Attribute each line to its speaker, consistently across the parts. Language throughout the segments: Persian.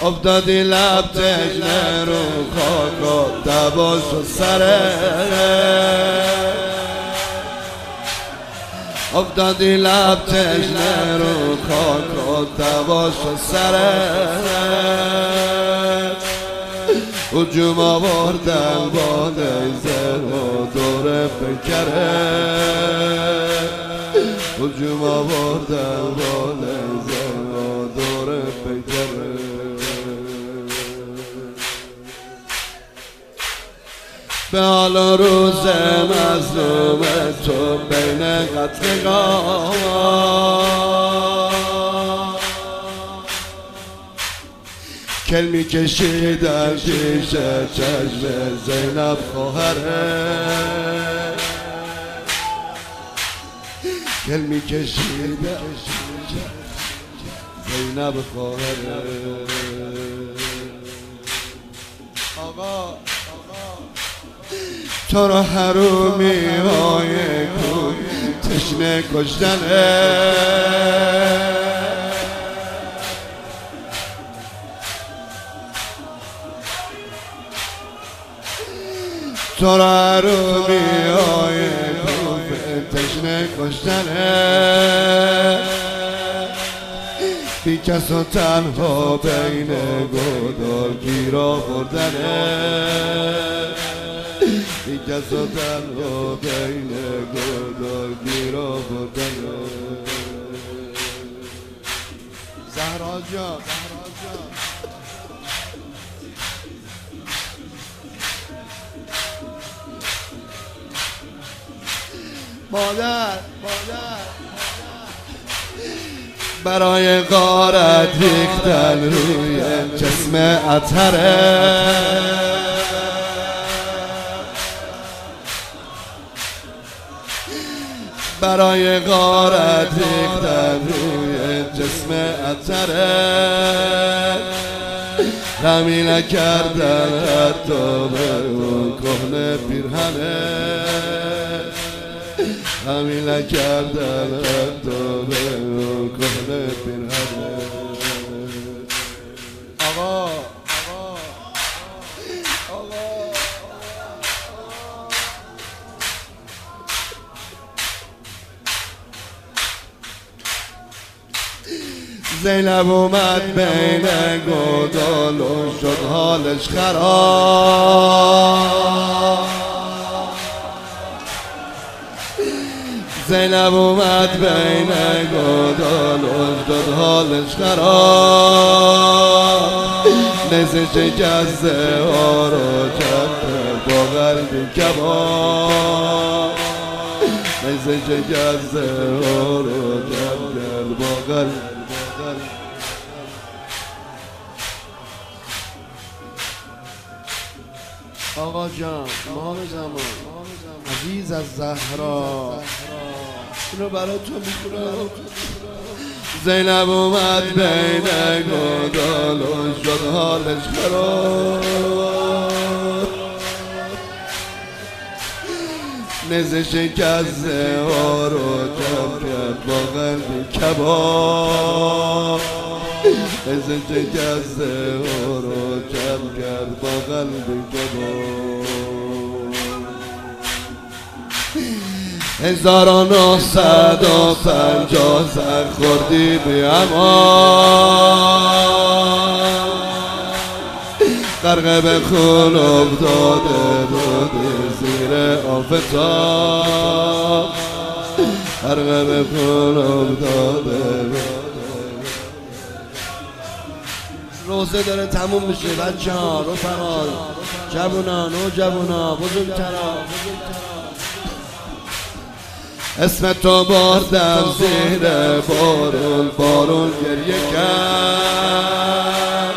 Speaker 1: افتادی لب تشنه رو خاک و دباش و سره، افتادی لب تشنه رو خاک و دباش و سره، هجوم آوردن با نیزه و دور پیکره، هجوم آوردن با نیزه و دور پیکره. به حال روز مظلوم تو بین قتلگاه، کل میکشیدن پیش چشم زینب خواهره، کل میکشیدن زینب خواهره. آقا تو را حرومی های کن تشنه کشتنه، تو را حرومی های کن تشنه کشتنه، بی کس و تنها بین گودال گیرا بردنه، بی کس و تنها بین گودال گیرا بردنه. زهرا جان مادر برای غارت ریختن روی جسم عطره، برای غارت ریختن روی جسم عطره، غمی نکردن حتی به اون کهنه پیرهنه، غمی نکردن حتی به اون کهنه پیرهنه. آقا زینب اومد بین گودال و شد حالش خراب، زینب اومد بین گودال و شد حالش خراب، نیزه شکسته ها رو کرد با قلبی کباب، نیزه شکسته ها رو کرد با قلبی. آقا جان امام زمان عزیز از زهرا اینو برای تو میکنم. زینب اومد بین گودال و شد حالش خراب، نیزه شکسته ها رو جمع کرد با قلبی کباب، نیزه شکسته ها رو جمع کرد با قلبی کباب. 1950 سر خوردی بی امان، غرق به خون افتاده بودی زیر آفتاب، غرق به خون افتاده بودی. روزه داره تموم میشه بچه ها، رفقا، جوونا، نوجوانا، بزرگترا، اسم تو بردم زیر بارون، بارون گریه کرد،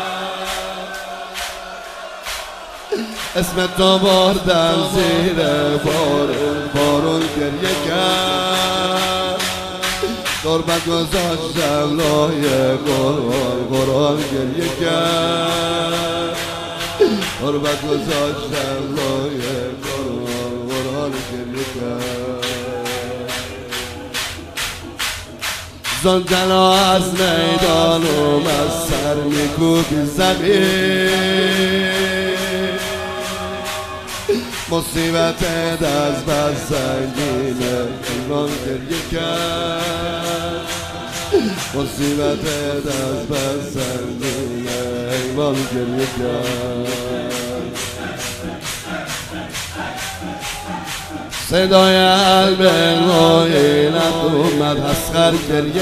Speaker 1: اسم تو بردم زیر بارون، بارون گریه کرد، قربت گذاشتم لای قرآن، قرآن گریه کرد، قربت گذاشتم لای قرآن، قرآن گریه کرد. زلجلا از میدان اومد سر میکوبی زمین مصیبت دست بر سنگینه ایوان گریه کرد مصیبت دست بر سنگینه ایوان گریه کرد صدای البلوینت اومد اسخر گریه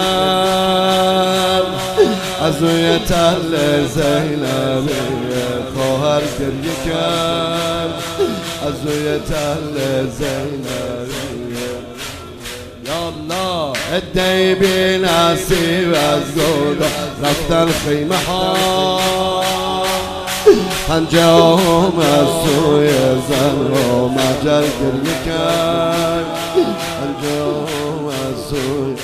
Speaker 1: کرد از روی تل زینبی خواهر گریه کرد از روی تل زینبی یا الله ادعی بی نصیب از گودا رفتن خیمه ها پنجه هم از سوی زن و مجل گریه کرد پنجه هم از سوی